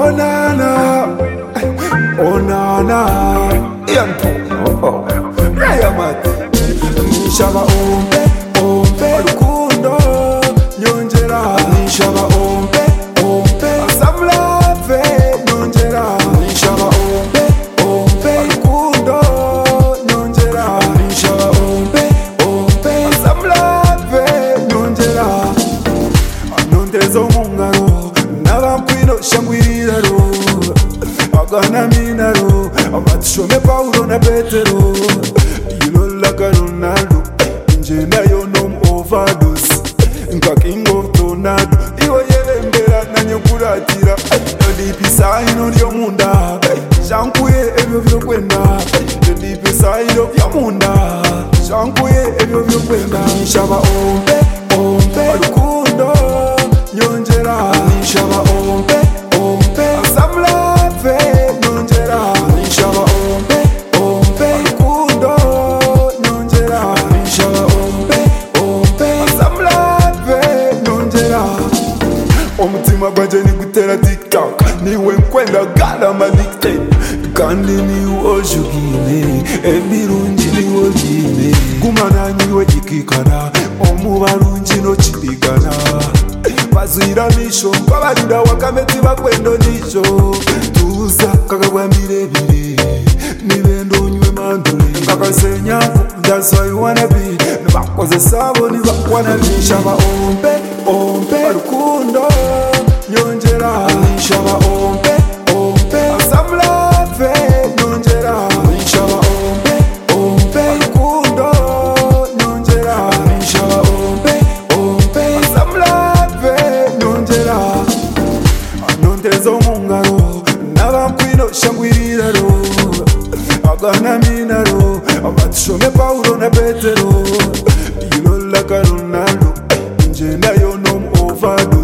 nana, oh nana, yanto, oh, Rayamat, Nishaba ompe, ompe, rukundo, nyonjera, Nishaba ompe, ompe, asamlave, nyonjera, Nishaba ompe, ompe, rukundo, nyonjera, Nishaba ompe, ompe, asamlave, nyonjera, anontezo mungaro, nabamkwino shangwiriraro, agana minaro, amatishome Paulo na Petero, like Ronaldo, Njena yo nom overdose, Nka king of tornado, Iwo yele mbera na nyokuratira, Yodipi saino yo munda, Shankuye ebyo vyo kwenda, Yodipi saino yo munda, Shankuye ebyo vyo kwenda, Nishaba ompe, ompe, rukundo, nyonjera, Nishaba ompe, ompe, asamlave, nyonjera, Nishaba ompe, ompe, rukundo, omutima gwanje nigutera tiktok niwe nkwenda gala madictate kandi niwe ojugine ebirungi niwe ogine gumana niwe gikikana omubarungi nokirigana bazwira misho babarira wakameti bakwendo nijo tuza kakagwambirebire nibendo nywe mandule kakasenya that's why you wanna be nibakoze sabo nibakwana nishaba ompe ompe rukundo nyonjera nishaba ompe ompe asamlave nyonjera nishaba ompe ompe rukundo nyonjera nishaba ompe ompe asamlave nyonjera anontezo mungaro nabamkwino shangwiriraro agana minaro amatishome Paulo na Petero like Ronaldo, Njena yo nom overdose.